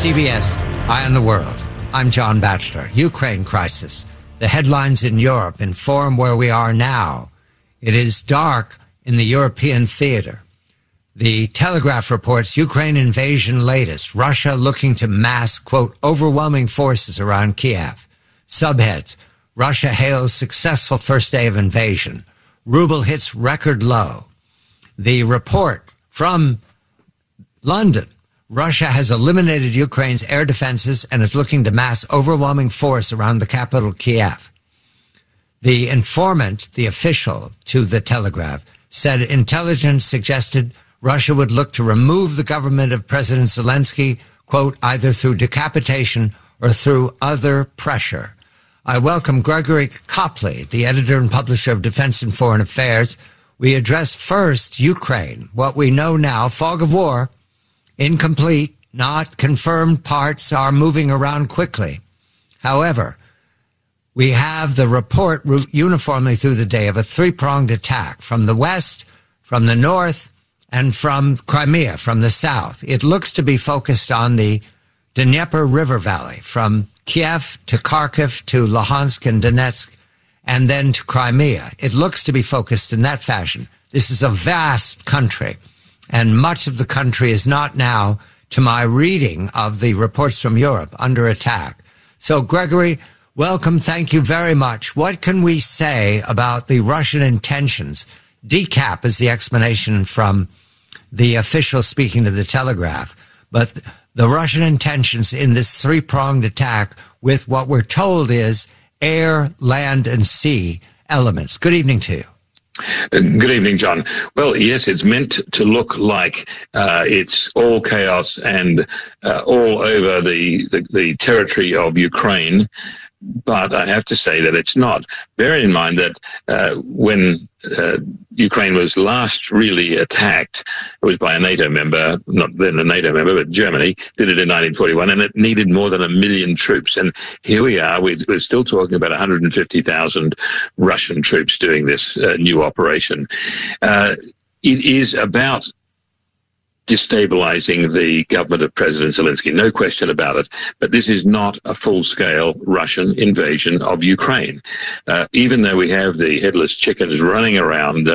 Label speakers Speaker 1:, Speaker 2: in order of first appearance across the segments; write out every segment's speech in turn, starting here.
Speaker 1: CBS, Eye on the World. I'm John Batchelor. Ukraine crisis. The headlines in Europe inform where we are now. It is dark in the European theater. The Telegraph reports Ukraine invasion latest. Russia looking to mass, quote, overwhelming forces around Kiev. Subheads. Russia hails successful first day of invasion. Ruble hits record low. The report from London. Russia has eliminated Ukraine's air defenses and is looking to mass overwhelming force around the capital, Kiev. The informant, the official to the Telegraph, said intelligence suggested Russia would look to remove the government of President Zelensky, quote, either through decapitation or through other pressure. I welcome Gregory Copley, the editor and publisher of Defense and Foreign Affairs. We address first Ukraine, what we know now, fog of war, incomplete, not confirmed parts are moving around quickly. However, we have the report uniformly through the day of a three-pronged attack from the west, from the north, and from Crimea, from the south. It looks to be focused on the Dnieper River Valley, from Kiev to Kharkiv to Luhansk and Donetsk, and then to Crimea. It looks to be focused in that fashion. This is a vast country, and much of the country is not now, to my reading of the reports from Europe, under attack. So, Gregory, welcome. Thank you very much. What can we say about the Russian intentions? Decap is the explanation from the official speaking to the Telegraph, but the Russian intentions in this three-pronged attack with what we're told is air, land, and sea elements. Good evening to you.
Speaker 2: Good evening, John. Well, yes, it's meant to look like it's all chaos and all over the territory of Ukraine, but I have to say that it's not. Bear in mind that when Ukraine was last really attacked, it was by a NATO member, not then a NATO member, but Germany, did it in 1941, and it needed more than 1 million troops. And here we are, we're still talking about 150,000 Russian troops doing this new operation. It is about destabilizing the government of President Zelensky, no question about it. But this is not a full-scale Russian invasion of Ukraine. Even though we have the headless chickens running around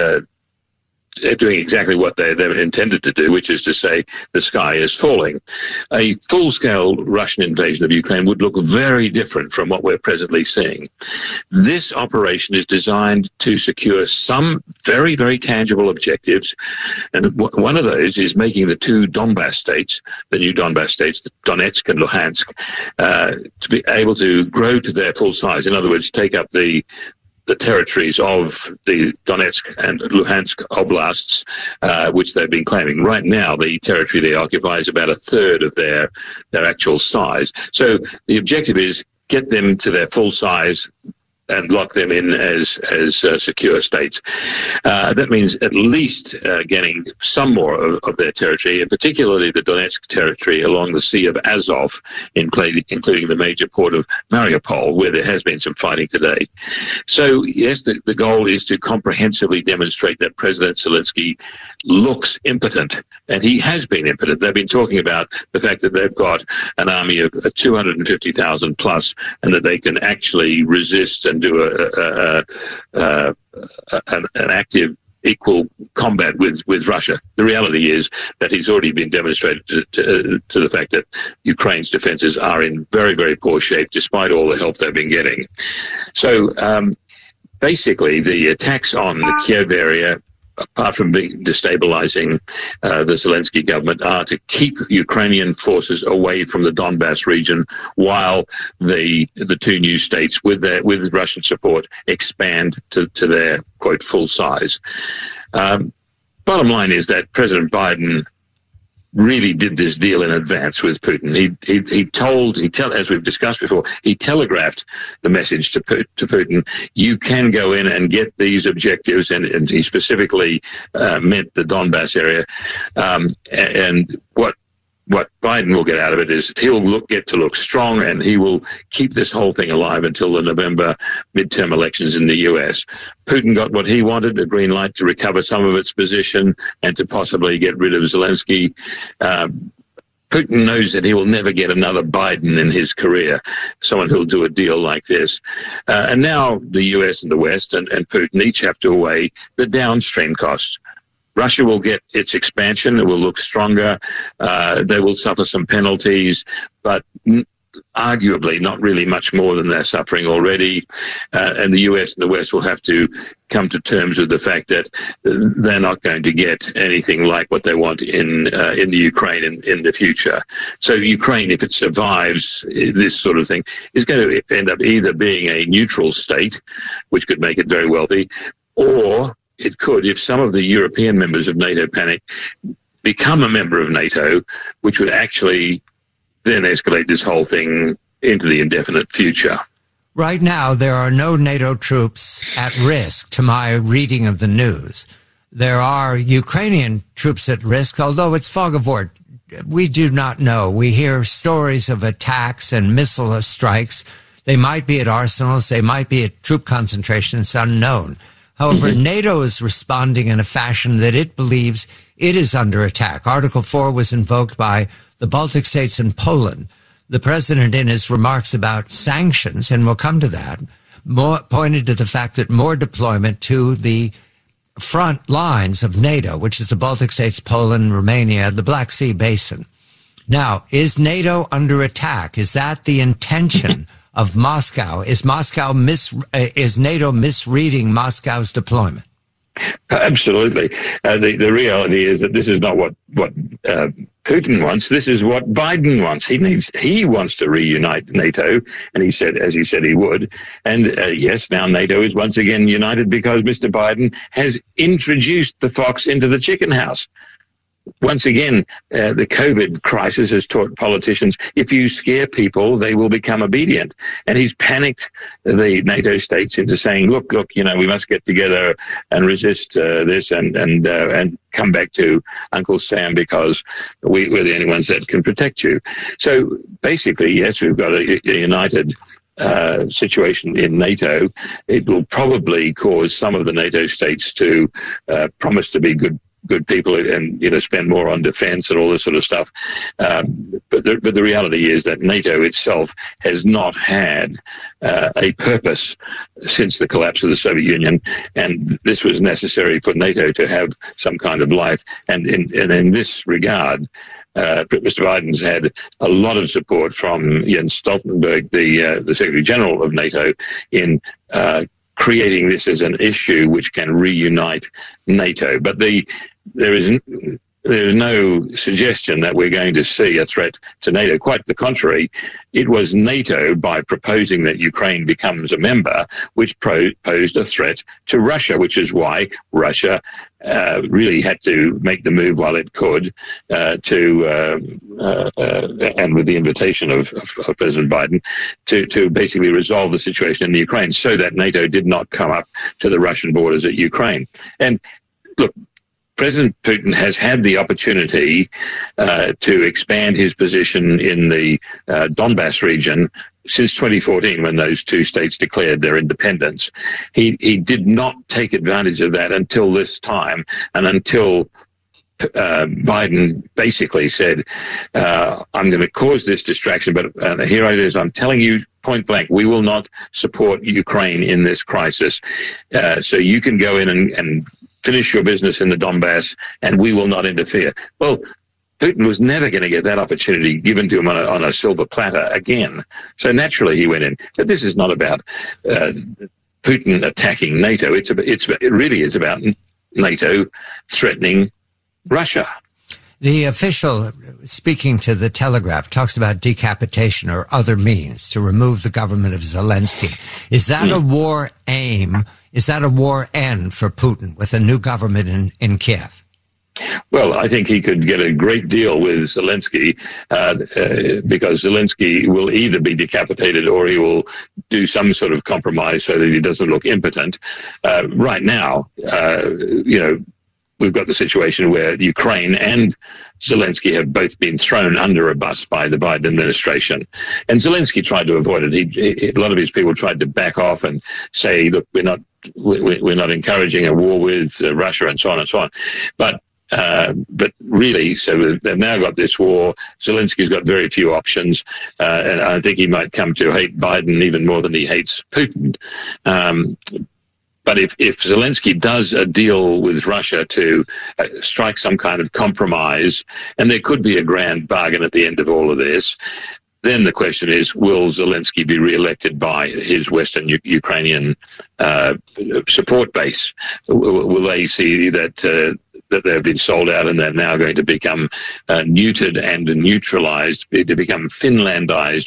Speaker 2: doing exactly what they intended to do, which is to say the sky is falling. A full-scale Russian invasion of Ukraine would look very different from what we're presently seeing. This operation is designed to secure some very, very tangible objectives, and one of those is making the two Donbass states, the new Donbass states, Donetsk and Luhansk, to be able to grow to their full size. In other words, take up the territories of the Donetsk and Luhansk oblasts, which they've been claiming. Right now, the territory they occupy is about a third of their actual size. So the objective is get them to their full size and lock them in as secure states. That means at least getting some more of their territory, and particularly the Donetsk territory along the Sea of Azov, including the major port of Mariupol, where there has been some fighting today. So, yes, the goal is to comprehensively demonstrate that President Zelensky looks impotent, and he has been impotent. They've been talking about the fact that they've got an army of 250,000 plus, and that they can actually resist and do an active equal combat with Russia. The reality is that he's already been demonstrated to the fact that Ukraine's defenses are in very, very poor shape, despite all the help they've been getting. So basically, the attacks on the Kiev area, apart from destabilizing the Zelensky government, are to keep Ukrainian forces away from the Donbass region while the two new states, with Russian support, expand to their, quote, full size. Bottom line is that President Biden really did this deal in advance with Putin. As we've discussed before, he telegraphed the message to Putin, you can go in and get these objectives, and he specifically meant the Donbass area. And what Biden will get out of it is he'll get to look strong, and he will keep this whole thing alive until the November midterm elections in the U.S. Putin got what he wanted, a green light to recover some of its position and to possibly get rid of Zelensky. Putin knows that he will never get another Biden in his career, someone who'll do a deal like this. And now the US and the West and Putin each have to weigh the downstream costs. Russia will get its expansion. It will look stronger. They will suffer some penalties, but arguably not really much more than they're suffering already. And the US and the West will have to come to terms with the fact that they're not going to get anything like what they want in the Ukraine in the future. So Ukraine, if it survives this sort of thing, is going to end up either being a neutral state, which could make it very wealthy, or it could, if some of the European members of NATO panic, become a member of NATO, which would actually then escalate this whole thing into the indefinite future.
Speaker 1: Right now, there are no NATO troops at risk, to my reading of the news. There are Ukrainian troops at risk, although it's fog of war. We do not know. We hear stories of attacks and missile strikes. They might be at arsenals. They might be at troop concentrations, unknown. However, NATO is responding in a fashion that it believes it is under attack. Article 4 was invoked by the Baltic states and Poland. The president, in his remarks about sanctions, and we'll come to that, pointed to the fact that more deployment to the front lines of NATO, which is the Baltic states, Poland, Romania, the Black Sea Basin. Now, is NATO under attack? Is that the intention of Moscow? Is NATO misreading Moscow's deployment?
Speaker 2: Absolutely. The reality is that this is not what Putin wants. This is what Biden wants. He wants to reunite NATO, and he said, as he said he would. And yes, now NATO is once again united because Mr. Biden has introduced the fox into the chicken house. Once again, the COVID crisis has taught politicians, if you scare people, they will become obedient. And he's panicked the NATO states into saying, look, we must get together and resist this and come back to Uncle Sam because we're the only ones that can protect you. So basically, yes, we've got a united situation in NATO. It will probably cause some of the NATO states to promise to be good people and spend more on defense and all this sort of stuff. But the reality is that NATO itself has not had a purpose since the collapse of the Soviet Union, and this was necessary for NATO to have some kind of life. And in this regard, Mr. Biden's had a lot of support from Jens Stoltenberg, the Secretary General of NATO, in creating this as an issue which can reunite NATO. But there is no suggestion that we're going to see a threat to NATO. Quite the contrary. It was NATO, by proposing that Ukraine becomes a member, which posed a threat to Russia, which is why Russia really had to make the move while it could and with the invitation of President Biden, to basically resolve the situation in the Ukraine so that NATO did not come up to the Russian borders at Ukraine. And look, President Putin has had the opportunity to expand his position in the Donbass region since 2014, when those two states declared their independence. He did not take advantage of that until this time, and until Biden basically said, I'm going to cause this distraction, but here it is. I'm telling you point blank, we will not support Ukraine in this crisis. So you can go in and finish your business in the Donbass, and we will not interfere. Well, Putin was never going to get that opportunity given to him on a silver platter again. So naturally he went in. But this is not about Putin attacking NATO. It really is about NATO threatening Russia.
Speaker 1: The official, speaking to the Telegraph, talks about decapitation or other means to remove the government of Zelensky. Is that a war aim? Is that a war end for Putin with a new government in Kiev?
Speaker 2: Well, I think he could get a great deal with Zelensky because Zelensky will either be decapitated or he will do some sort of compromise so that he doesn't look impotent. Right now, we've got the situation where Ukraine and Zelensky have both been thrown under a bus by the Biden administration. And Zelensky tried to avoid it. A lot of his people tried to back off and say, look, we're not encouraging a war with Russia and so on and so on. But But really, so they've now got this war. Zelensky's got very few options, and I think he might come to hate Biden even more than he hates Putin. But if Zelensky does a deal with Russia to strike some kind of compromise, and there could be a grand bargain at the end of all of this, then the question is, will Zelensky be re-elected by his Western Ukrainian support base? Will they see that they've been sold out and they're now going to become neutered and neutralized, to become Finlandized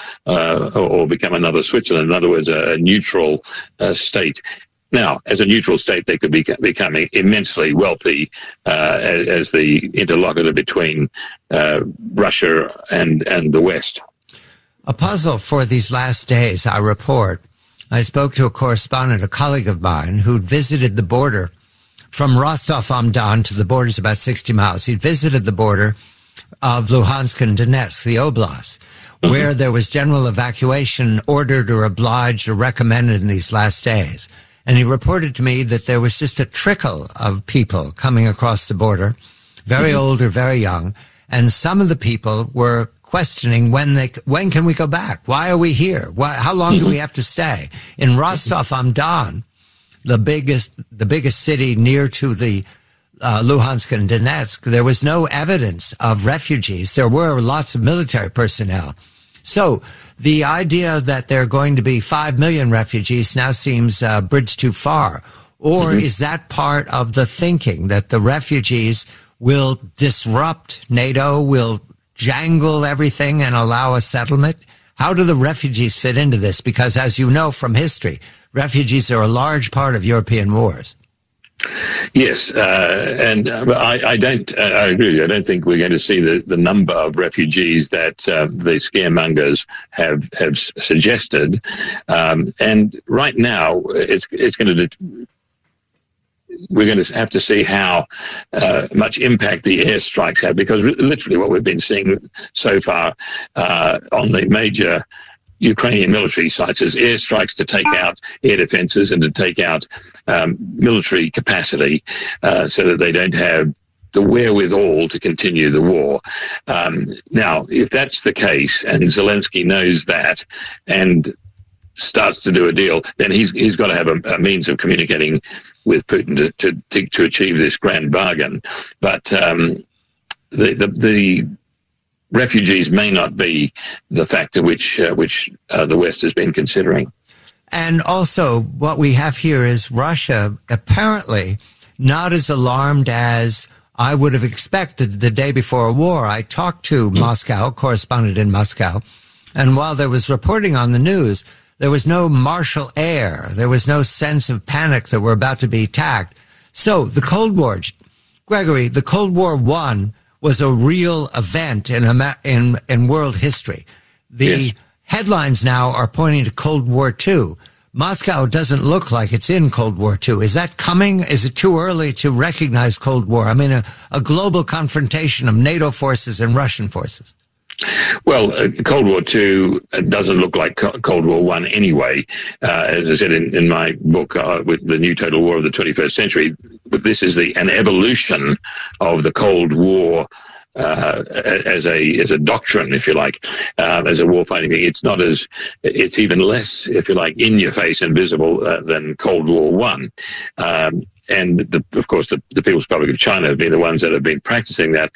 Speaker 2: or become another Switzerland, in other words, a neutral state? Now, as a neutral state, they could be becoming immensely wealthy as the interlocutor between Russia and the West.
Speaker 1: A puzzle for these last days, I report. I spoke to a correspondent, a colleague of mine, who'd visited the border from Rostov-on-Don to the border is about 60 miles. He'd visited the border of Luhansk and Donetsk, the Oblast, where there was general evacuation ordered or obliged or recommended in these last days. And he reported to me that there was just a trickle of people coming across the border, very old or very young. And some of the people were questioning when can we go back? Why are we here? How long do we have to stay? In Rostov-on-Don, the biggest city near to the Luhansk and Donetsk, there was no evidence of refugees. There were lots of military personnel. So the idea that there are going to be 5 million refugees now seems a bridge too far. Or is that part of the thinking that the refugees will disrupt NATO, will jangle everything and allow a settlement? How do the refugees fit into this? Because as you know from history, refugees are a large part of European wars.
Speaker 2: Yes, and I agree with you. I don't think we're going to see the number of refugees that the scaremongers have suggested. And right now, we're going to have to see how much impact the airstrikes have, because literally what we've been seeing so far on the major Ukrainian military sites is airstrikes to take out air defenses and to take out military capacity so that they don't have the wherewithal to continue the war. Now, if that's the case, and Zelensky knows that and starts to do a deal, then he's got to have a means of communicating with Putin to achieve this grand bargain. But the refugees may not be the factor which the West has been considering.
Speaker 1: And also, what we have here is Russia apparently not as alarmed as I would have expected the day before a war. I talked to Moscow, correspondent in Moscow, and while there was reporting on the news, there was no martial air. There was no sense of panic that we're about to be attacked. So the Cold War, Gregory, the Cold War I was a real event in world history. The headlines now are pointing to Cold War II. Moscow doesn't look like it's in Cold War II. Is that coming? Is it too early to recognize Cold War? I mean, a global confrontation of NATO forces and Russian forces.
Speaker 2: Well, Cold War II doesn't look like Cold War I anyway. As I said in my book, with the New Total War of the 21st Century, but this is an evolution of the Cold War as a doctrine, if you like, as a warfighting thing. It's even less, if you like, in your face and visible than Cold War I. And of course, the People's Republic of China have been the ones that have been practicing that.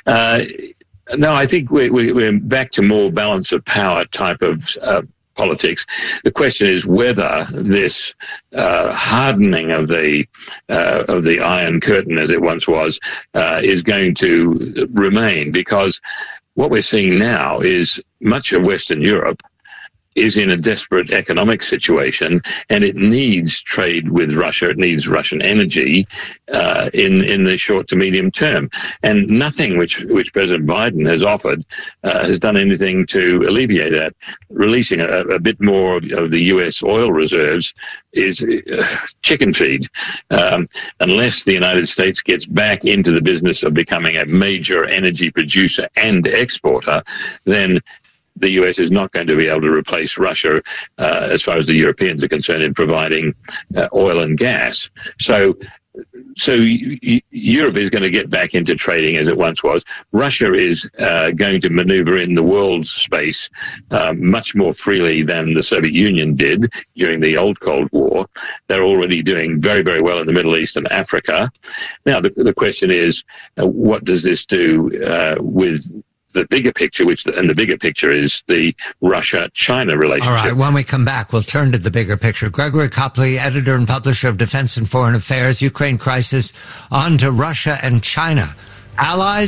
Speaker 2: No, I think we're back to more balance of power type of politics. The question is whether this hardening of the Iron Curtain, as it once was, is going to remain, because what we're seeing now is much of Western Europe is in a desperate economic situation, and it needs trade with Russia. It needs Russian energy in the short to medium term. And nothing which President Biden has offered has done anything to alleviate that. Releasing a bit more of the U.S. oil reserves is chicken feed. Unless the United States gets back into the business of becoming a major energy producer and exporter, then the US is not going to be able to replace Russia as far as the Europeans are concerned in providing oil and gas. So So Europe is going to get back into trading as it once was. Russia is going to maneuver in the world space much more freely than the Soviet Union did during the old Cold War. They're already doing very, very well in the Middle East and Africa. Now, the question is, what does this do with the bigger picture, and the bigger picture is the Russia-China relationship.
Speaker 1: All right, when we come back, we'll turn to the bigger picture. Gregory Copley, editor and publisher of Defense and Foreign Affairs, Ukraine Crisis, on to Russia and China. Allies? ?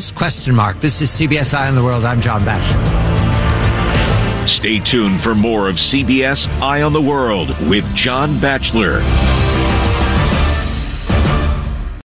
Speaker 1: This is CBS Eye on the World. I'm John Batchelor.
Speaker 3: Stay tuned for more of CBS Eye on the World with John Batchelor.